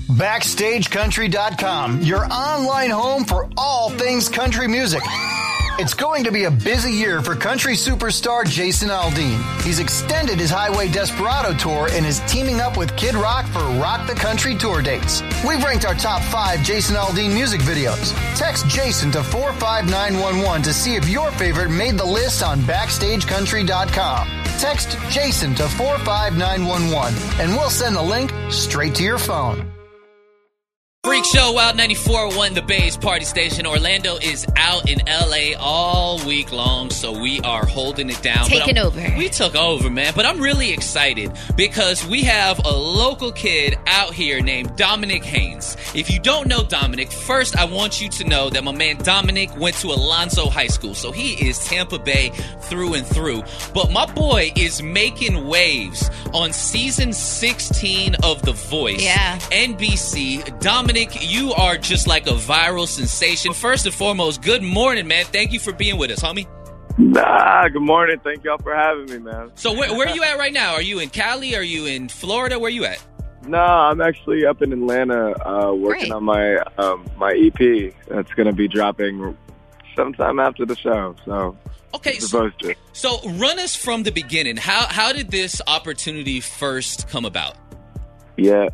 BackstageCountry.com, your online home for all things country music. It's going to be a busy year for country superstar Jason Aldean. He's extended his Highway Desperado tour and is teaming up with Kid Rock for Rock the Country tour dates. We've ranked our top 5 Jason Aldean music videos. Text Jason to 45911 to see if your favorite made the list on BackstageCountry.com. Text Jason to 45911 and we'll send the link straight to your phone. Freak Show, Wild 94.1, the Bay's party station. Orlando is out in L.A. all week long, so we are holding it down. Taking over. We took over, man. But I'm really excited because we have a local kid out here named Dominic Haynes. If you don't know Dominic, first I want you to know that my man Dominic went to Alonzo High School, so he is Tampa Bay through and through. But my boy is making waves on season 16 of The Voice. Yeah. NBC. Dominic, you are just like a viral sensation. First and foremost, good morning, man. Thank you for being with us, homie. Good morning. Thank y'all for having me, man. So where are you at right now? Are you in Cali? Are you in Florida? Where are you at? No, I'm actually up in Atlanta working on my my EP that's going to be dropping sometime after the show. So okay, so run us from the beginning. How did this opportunity first come about? Yeah.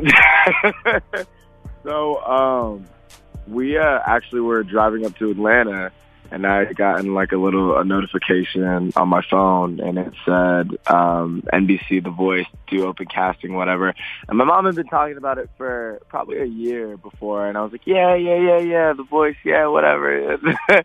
So, we actually were driving up to Atlanta, and I had gotten like a notification on my phone, and it said NBC, The Voice, do open casting, whatever. And my mom had been talking about it for probably a year before, and I was like, yeah, The Voice, yeah, whatever.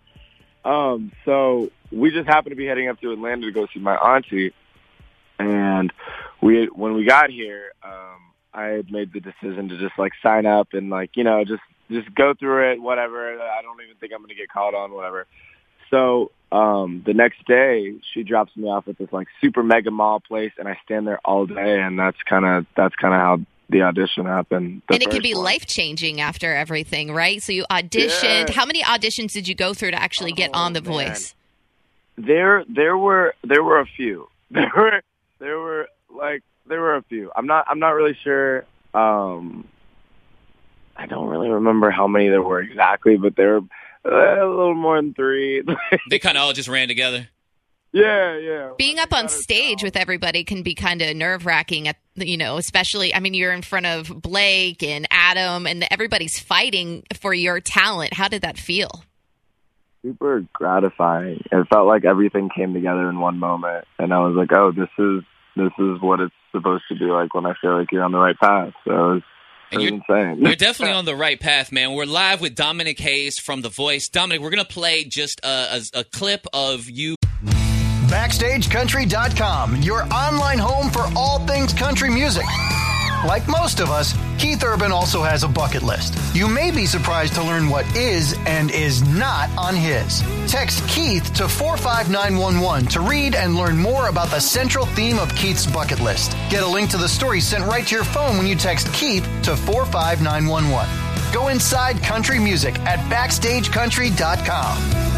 So we just happened to be heading up to Atlanta to go see my auntie, and when we got here, I had made the decision to just like sign up and like, you know, just go through it, whatever. I don't even think I'm going to get called on, whatever. So the next day she drops me off at this like super mega mall place, and I stand there all day, and that's kind of how the audition happened. And it can be life-changing after everything, right? So you auditioned. Yeah. How many auditions did you go through to actually get on The Voice? There were a few. There were a few. I'm not really sure. I don't really remember how many there were exactly, but there were a little more than 3. They kind of all just ran together. Yeah. Being up on stage with everybody can be kind of nerve-wracking, especially, I mean, you're in front of Blake and Adam, and everybody's fighting for your talent. How did that feel? Super gratifying. It felt like everything came together in one moment, and I was like, oh, this is what it's supposed to be like when I feel like you're on the right path. So it's insane. You're definitely on the right path, man. We're live with Dominic Hayes from The Voice. Dominic, we're going to play just a clip of you. BackstageCountry.com, your online home for all things country music. Like most of us, Keith Urban also has a bucket list. You may be surprised to learn what is and is not on his. Text Keith to 45911 to read and learn more about the central theme of Keith's bucket list. Get a link to the story sent right to your phone when you text Keith to 45911. Go inside country music at BackstageCountry.com.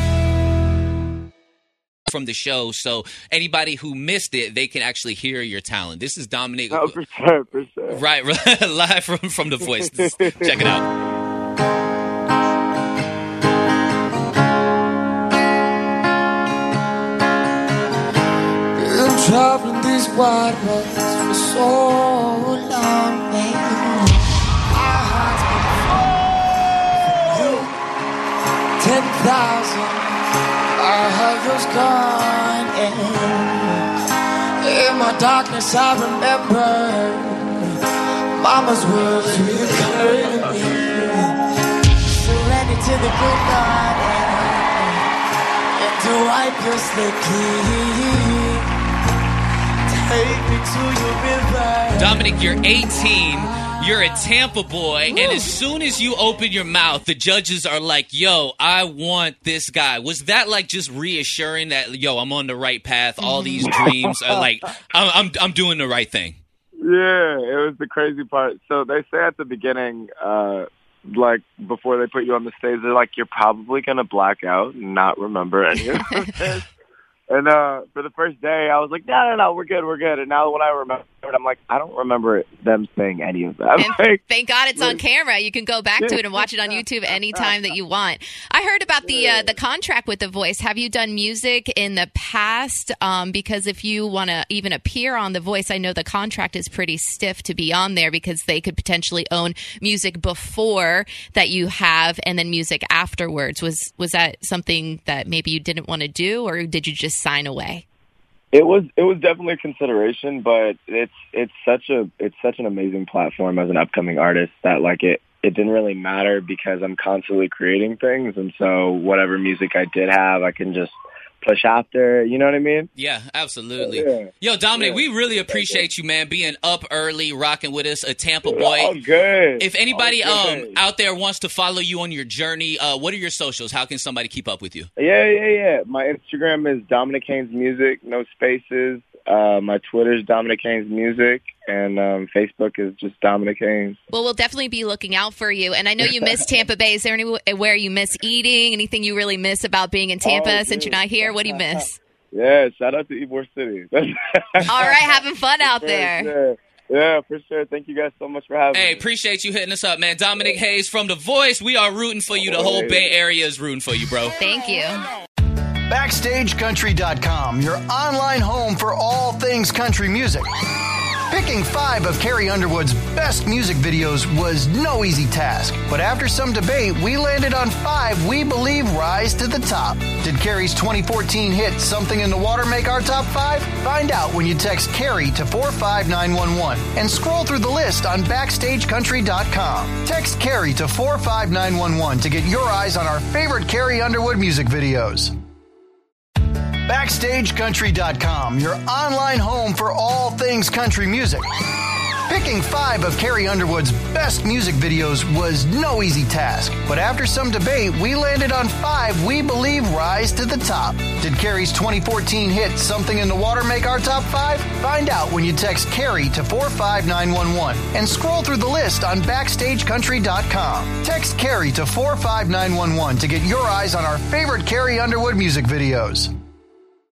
From the show, so anybody who missed it, they can actually hear your talent. This is Dominic. Oh, for sure. Right, live from The Voice. Check it out. Been traveling these wide roads for so long, baby. My heart's been full for you. 10,000 I have yours gone, and in my darkness I remember Mama's words to encourage me. Surrender to the good God and to wipe your slate clean. Take me to your river. Dominic, you're 18. You're a Tampa boy, and as soon as you open your mouth, the judges are like, yo, I want this guy. Was that like just reassuring that, yo, I'm on the right path, all these dreams are like, I'm doing the right thing? Yeah, it was the crazy part. So they say at the beginning, like before they put you on the stage, they're like, you're probably going to black out and not remember any of this. And for the first day, I was like, no, we're good. And now when I remember but I'm like, I don't remember them saying any of that. And Like, thank God it's on camera. You can go back to it and watch it on YouTube anytime that you want. I heard about the contract with The Voice. Have you done music in the past? Because if you want to even appear on The Voice, I know the contract is pretty stiff to be on there because they could potentially own music before that you have and then music afterwards. Was that something that maybe you didn't want to do, or did you just sign away? It was definitely a consideration, but it's such an amazing platform as an upcoming artist that like it didn't really matter because I'm constantly creating things, and so whatever music I did have, I can just push out there. You know what I mean? Yeah, absolutely. Yeah. Yo, Dominic, we really appreciate you, man, being up early, rocking with us, a Tampa boy. Oh, good. If anybody good. out there wants to follow you on your journey, what are your socials? How can somebody keep up with you? Yeah. My Instagram is Dominic Haynes Music, no spaces. My Twitter is Dominic Haynes Music, and Facebook is just Dominic Haynes. Well, we'll definitely be looking out for you. And I know you miss Tampa Bay. Is there anywhere you miss eating? Anything you really miss about being in Tampa since you're not here? What do you miss? Yeah, shout out to Ybor City. All right, having fun out there. Yeah, for sure. Thank you guys so much for having me. Hey, appreciate you hitting us up, man. Dominic Hayes from The Voice. We are rooting for you. The whole Bay Area is rooting for you, bro. Thank you. BackstageCountry.com, your online home for all things country music. Picking 5 of Carrie Underwood's best music videos was no easy task, but after some debate, we landed on 5 we believe rise to the top. Did Carrie's 2014 hit Something in the Water make our top 5? Find out when you text Carrie to 45911 and scroll through the list on BackstageCountry.com. Text Carrie to 45911 to get your eyes on our favorite Carrie Underwood music videos. BackstageCountry.com, your online home for all things country music. Picking 5 of Carrie Underwood's best music videos was no easy task, but after some debate, we landed on 5 we believe rise to the top. Did Carrie's 2014 hit Something in the Water make our top 5? Find out when you text Carrie to 45911 and scroll through the list on BackstageCountry.com. Text Carrie to 45911 to get your eyes on our favorite Carrie Underwood music videos.